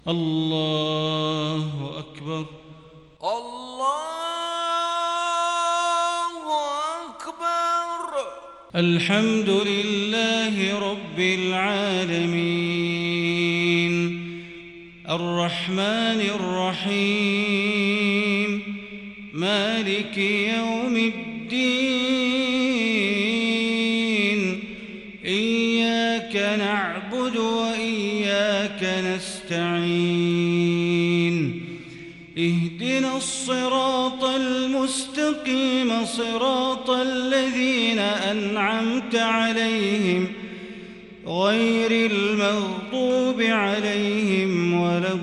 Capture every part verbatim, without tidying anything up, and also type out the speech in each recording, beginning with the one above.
الله أكبر. الله أكبر. الحمد لله رب العالمين الرحمن الرحيم مالك يوم الدين إياك نعبد وإياك نستعين اهدنا الصراط المستقيم صراط الذين أنعمت عليهم غير المغضوب عليهم ولا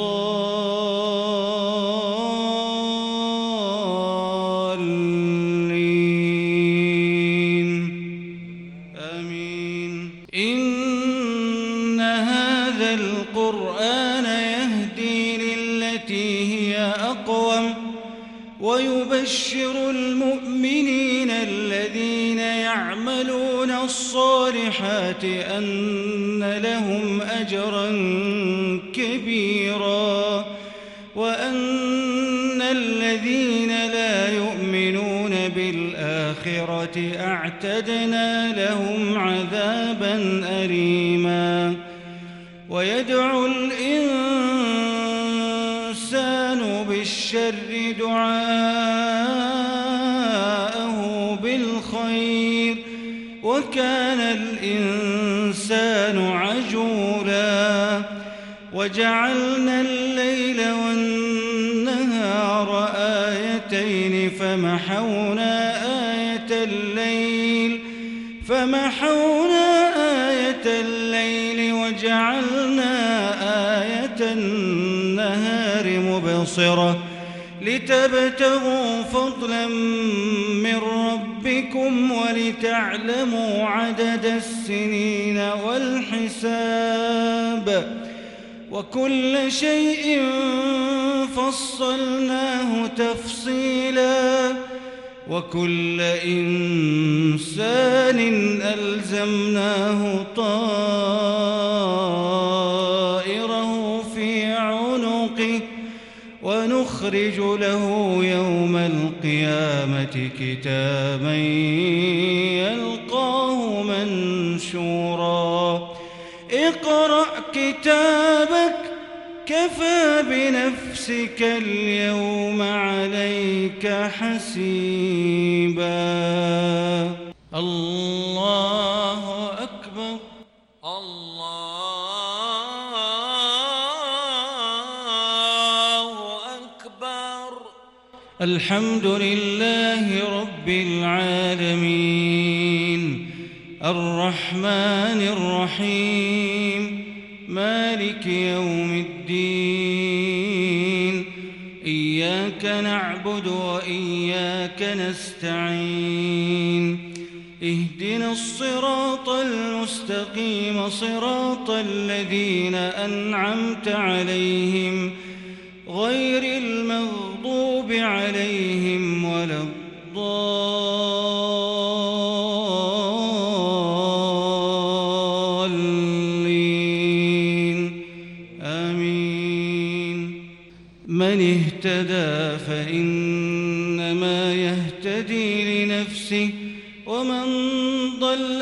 الضالين آمين. إن هذا القرآن يهدي للتي هي أقوم ويبشر المؤمنين الذين يعملون الصالحات أن لهم أجرا كبيرا وأن الذين لا يؤمنون بالآخرة أعتدنا لهم عذابا أليما. ويدعو الإنسان بالشر دعاءه بالخير وكان الإنسان عجولا. وجعلنا الليل والنهار آيتين فمحونا آية الليل فمحونا آية الليل وجعلنا آية النهار مبصرة لتبتغوا فضلا من ربكم ولتعلموا عدد السنين والحساب وكل شيء فصلناه تفصيلا. وكل إنسان ألزمناه طائره في عنقه ونخرج له يوم القيامة كتابا يلقاه منشورا. اقرأ كتابك كفى بنفسك اليوم عليك حسيبا. الله أكبر. الله أكبر. الحمد لله رب العالمين الرحمن الرحيم مالك يوم الدين إياك نعبد وإياك نستعين اهدنا الصراط المستقيم صراط الذين أنعمت عليهم غير المغضوب عليهم ولا الضالين آمين. من اهتدى فإنما يهتدي لنفسه ومن ضل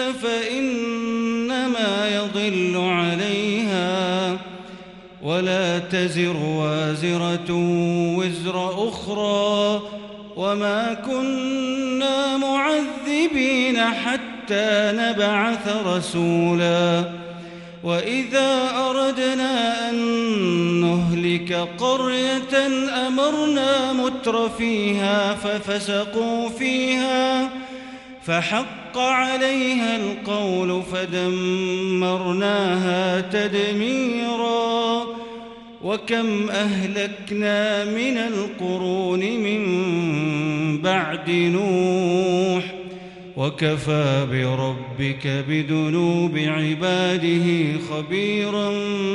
فإنما يضل عليها ولا تزر وازرة وزر أخرى وما كنا معذبين حتى نبعث رسولا. وإذا أردنا أن نهلك قرية أمرنا متر فيها ففسقوا فيها فحق عليها القول فدمرناها تدميرا. وكم أهلكنا من القرون من بعد نوح وكفى بربك بذنوب عباده خبيرا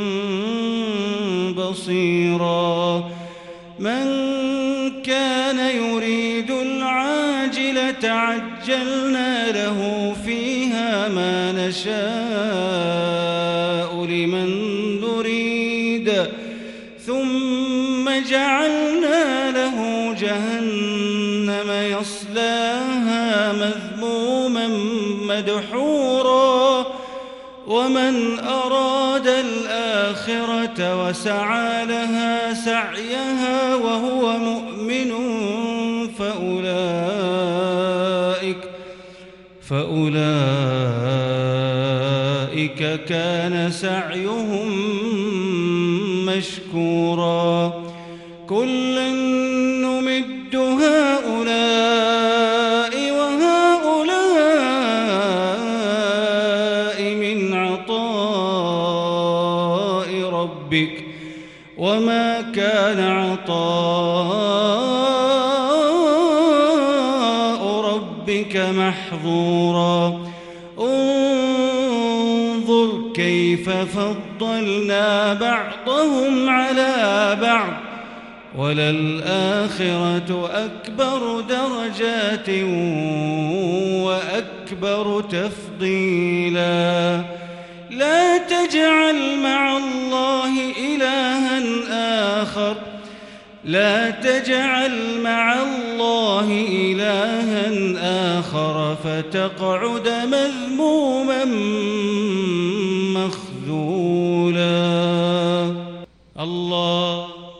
بصيرا. من كان يريد العاجلة عجلنا له فيها ما نشاء لمن نريد ثم جعلنا له جهنم يصلاها مذموما مدحورا ومن أراد الآخرة وسعى لها سعيها وهو مؤمن فأولئك فأولئك كان سعيهم مشكورا كلا نمد هؤلاء وهؤلاء من عطاء ربك وما كان عطاء ربك محظورا انظر كيف فضلنا بعضهم على بعض وللآخرة أكبر درجات وأكبر تفضيلا لا تجعل مع الله إلها آخر لا تجعل مع الله إلها آخر فتقعد مذموما مخذولا الله